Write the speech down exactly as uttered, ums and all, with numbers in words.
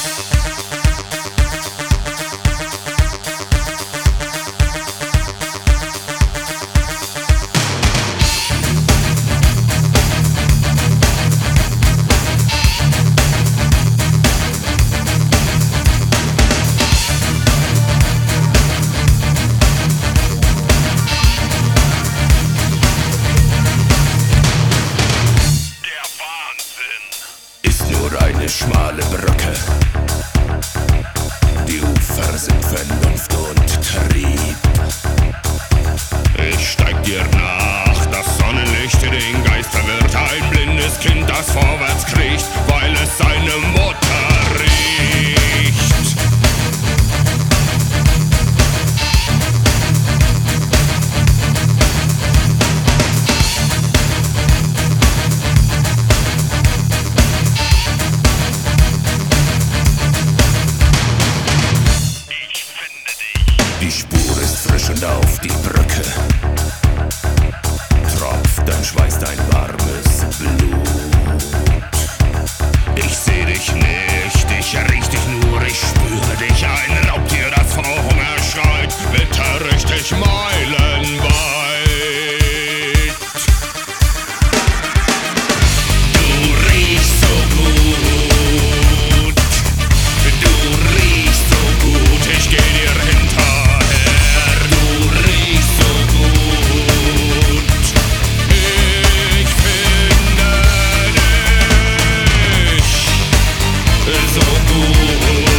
Eine schmale Brücke. Die Ufer sind Vernunft und Trieb. Ich steig dir nach, das Sonnenlicht den Geist verwirrt. Ein blindes Kind, das vorwärts kriecht, weil es seine Mutter riecht. Die Spur ist frisch und auf die Brücke tropft dein Schweiß, dein warmes Blut. Ich seh dich nicht, ich riech dich nur, ich spüre dich. Ein Raubtier, das vor Hunger schreit, bitter richtig meilenweit. Du riechst so gut, du riechst so gut, ich geh dir hinter. So gut.